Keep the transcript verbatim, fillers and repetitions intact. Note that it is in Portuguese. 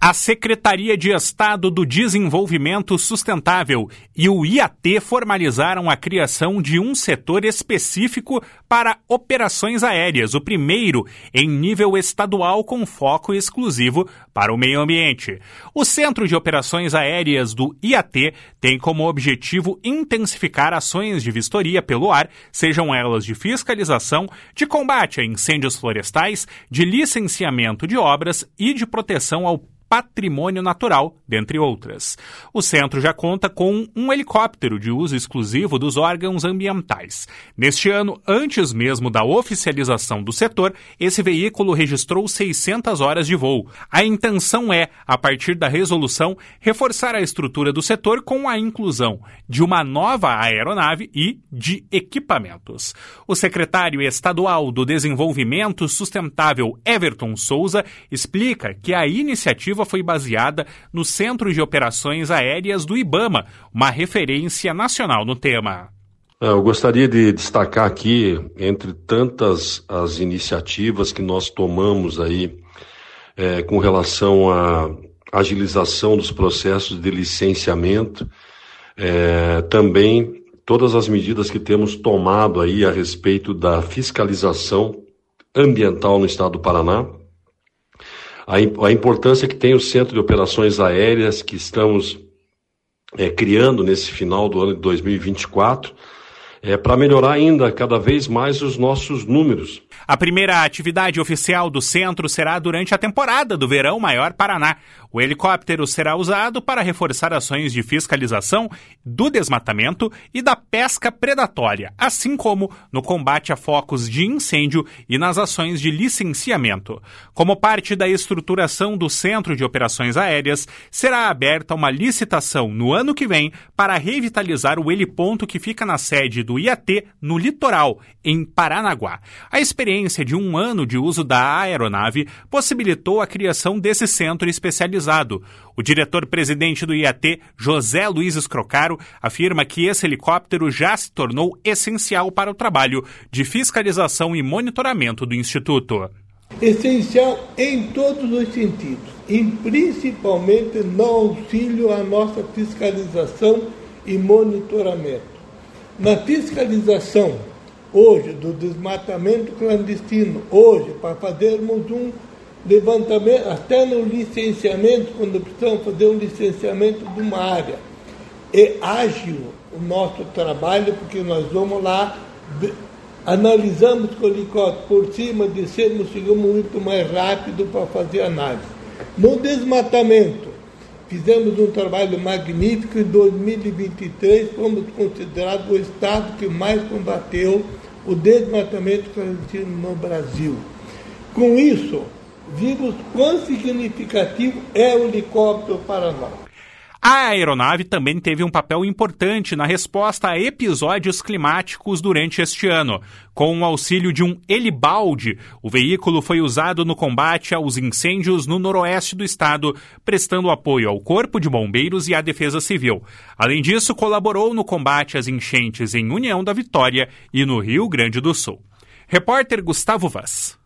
A Secretaria de Estado do Desenvolvimento Sustentável e o I A T formalizaram a criação de um setor específico para operações aéreas, o primeiro em nível estadual com foco exclusivo para o meio ambiente. O Centro de Operações Aéreas do I A T tem como objetivo intensificar ações de vistoria pelo ar, sejam elas de fiscalização, de combate a incêndios florestais, de licenciamento de obras e de proteção ao patrimônio natural, dentre outras. O centro já conta com um helicóptero de uso exclusivo dos órgãos ambientais. Neste ano, antes mesmo da oficialização do setor, esse veículo registrou seiscentas horas de voo. A intenção é, a partir da resolução, reforçar a estrutura do setor com a inclusão de uma nova aeronave e de equipamentos. O secretário estadual do Desenvolvimento Sustentável, Everton Souza, explica que a iniciativa foi baseada no Centro de Operações Aéreas do IBAMA, uma referência nacional no tema. Eu gostaria de destacar aqui, entre tantas as iniciativas que nós tomamos aí é, com relação à agilização dos processos de licenciamento, é, também todas as medidas que temos tomado aí a respeito da fiscalização ambiental no estado do Paraná, a importância que tem o Centro de Operações Aéreas que estamos é, criando nesse final do ano de dois mil e vinte e quatro, é, para melhorar ainda cada vez mais os nossos números. A primeira atividade oficial do centro será durante a temporada do Verão Maior Paraná. O helicóptero será usado para reforçar ações de fiscalização do desmatamento e da pesca predatória, assim como no combate a focos de incêndio e nas ações de licenciamento. Como parte da estruturação do Centro de Operações Aéreas, será aberta uma licitação no ano que vem para revitalizar o heliponto que fica na sede do I A T no litoral, em Paranaguá. A experiência de um ano de uso da aeronave possibilitou a criação desse centro especializado. O diretor-presidente do I A T, José Luiz Escrocaro, afirma que esse helicóptero já se tornou essencial para o trabalho de fiscalização e monitoramento do Instituto. Essencial em todos os sentidos, e principalmente no auxílio à nossa fiscalização e monitoramento. Na fiscalização, hoje, do desmatamento clandestino, hoje, para fazermos um levantamento, até no licenciamento, quando precisamos fazer um licenciamento de uma área. É ágil o nosso trabalho, porque nós vamos lá, analisamos com o helicóptero por cima, descemos, chegamos muito mais rápido para fazer análise. No desmatamento, fizemos um trabalho magnífico. Em dois mil e vinte e três, fomos considerados o estado que mais combateu o desmatamento clandestino no Brasil. Com isso, vimos quão significativo é o helicóptero para nós. A aeronave também teve um papel importante na resposta a episódios climáticos durante este ano. Com o auxílio de um helibalde, o veículo foi usado no combate aos incêndios no noroeste do estado, prestando apoio ao Corpo de Bombeiros e à Defesa Civil. Além disso, colaborou no combate às enchentes em União da Vitória e no Rio Grande do Sul. Repórter Gustavo Vaz.